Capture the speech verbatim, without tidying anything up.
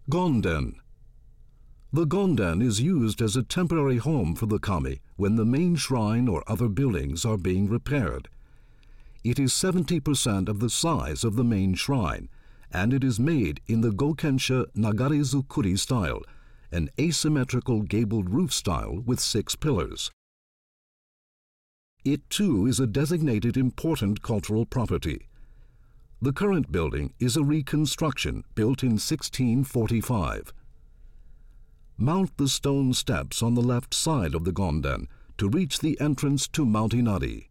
Gonden. The Gonden is used as a temporary home for the kami when the main shrine or other buildings are being repaired. It is seventy percent of the size of the main shrine, and it is made in the Gokensha Nagarizukuri style, an asymmetrical gabled roof style with six pillars. It too is a designated important cultural property. The current building is a reconstruction built in sixteen forty-five. Mount the stone steps on the left side of the Gonden to reach the entrance to Mount Inari.